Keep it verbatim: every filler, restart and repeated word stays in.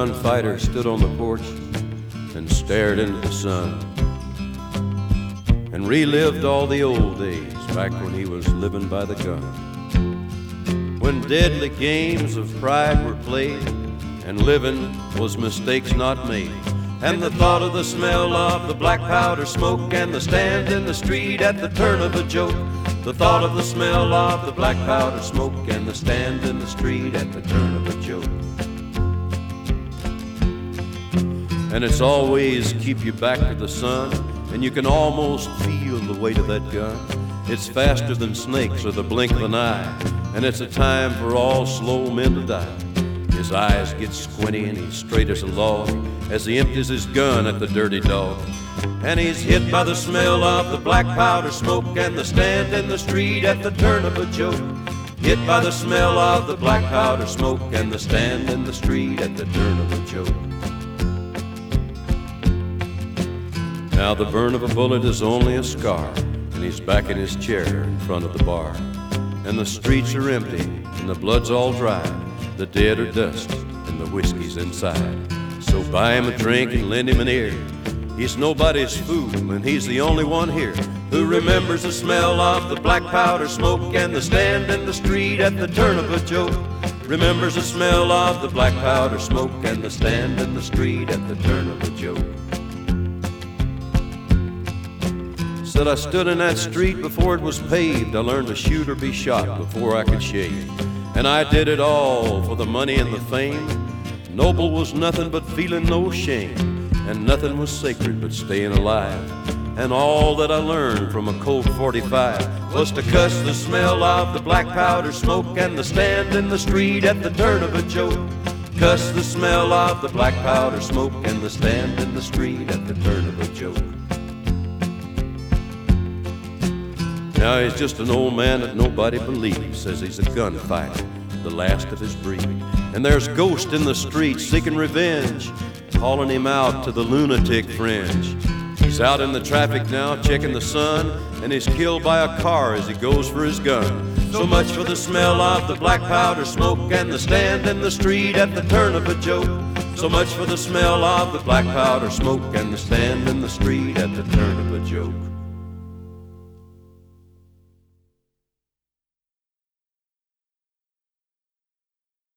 gunfighter stood on the porch and stared into the sun and relived all the old days back when he was living by the gun, when deadly games of pride were played and living was mistakes not made. And the thought of the smell of the black powder smoke and the stand in the street at the turn of a joke. The thought of the smell of the black powder smoke and the stand in the street at the turn of a joke. And it's always keep you back to the sun, and you can almost feel the weight of that gun. It's faster than snakes or the blink of an eye, and it's a time for all slow men to die. His eyes get squinty and he's straight as a log as he empties his gun at the dirty dog. And he's hit by the smell of the black powder smoke and the stand in the street at the turn of a joke. Hit by the smell of the black powder smoke and the stand in the street at the turn of a joke. Now the burn of a bullet is only a scar, and he's back in his chair in front of the bar. And the streets are empty and the blood's all dry. The dead are dust and the whiskey's inside. So buy him a drink and lend him an ear. He's nobody's fool and he's the only one here who remembers the smell of the black powder smoke and the stand in the street at the turn of a joke. Remembers the smell of the black powder smoke and the stand in the street at the turn of a joke. Said I stood in that street before it was paved. I learned to shoot or be shot before I could shave. And I did it all for the money and the fame. Noble was nothing but feeling no shame, and nothing was sacred but staying alive. And all that I learned from a Colt forty-five was to cuss the smell of the black powder smoke and the stand in the street at the turn of a joke. Cuss the smell of the black powder smoke and the stand in the street at the turn of a joke. Now he's just an old man that nobody believes, says he's a gunfighter, the last of his breed. And there's ghosts in the streets seeking revenge, calling him out to the lunatic fringe. He's out in the traffic now checking the sun, and he's killed by a car as he goes for his gun. So much for the smell of the black powder smoke and the stand in the street at the turn of a joke. So much for the smell of the black powder smoke and the stand in the street at the turn of a joke.